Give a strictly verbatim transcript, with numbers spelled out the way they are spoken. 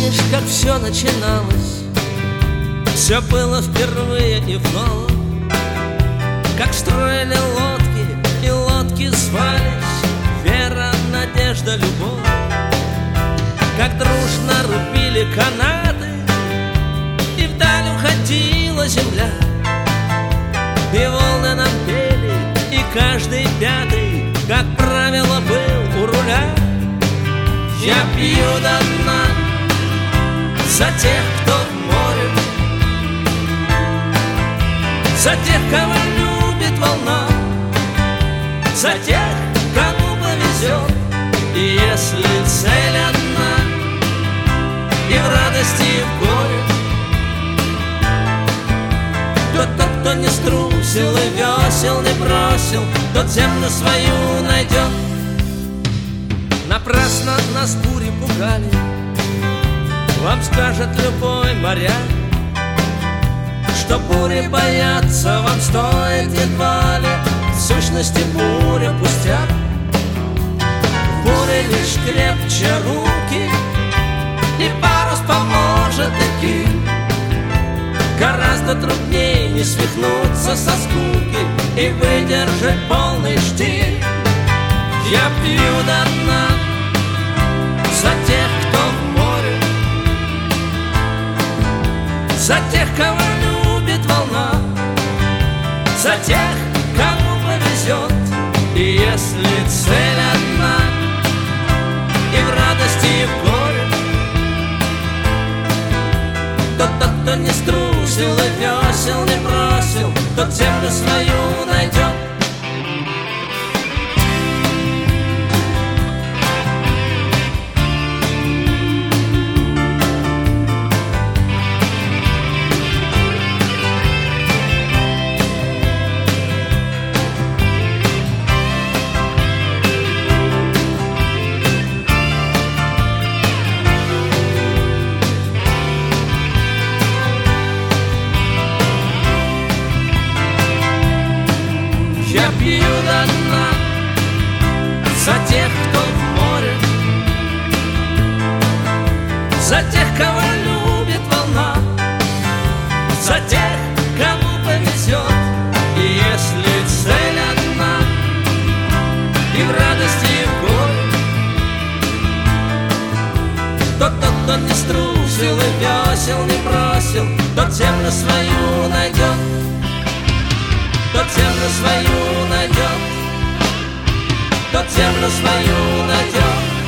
помнишь, как все начиналось? Все было впервые и вновь. Как строили лодки, и лодки звались вера, надежда, любовь. Как дружно рубили канаты, и вдаль уходила земля. И волны нам пели, и каждый пятый, как правило, был у руля. Я пью до дна за тех, кто в море, за тех, кого любит волна, за тех, кому повезет. И если цель одна, и в радости, и в горе, то тот, кто не струсил и весел не бросил, тот землю свою найдет. Напрасно нас бури пугали, вам скажет любой моряк, что бури бояться вам стоит едва ли, в сущности буря пустяк. В буре лишь крепче руки, и парус поможет идти. Гораздо труднее не свихнуться со скуки и выдержать полный штиль. Я пью до дна за тех, кто в море, за тех, кого любит волна, за тех, кому повезет. И если цель одна, и в радости, и в горе, то тот, кто не струсил и весел не бросил, тот землю свою найдет. Я пью до дна за тех, кто в море, за тех, кого любит волна, за тех, кому повезет. И если цель одна, и в радости, и в горе, то тот, кто не струсил и весел не бросил, тот землю свою найдет. Тот землю свою найдет, тот землю свою найдет.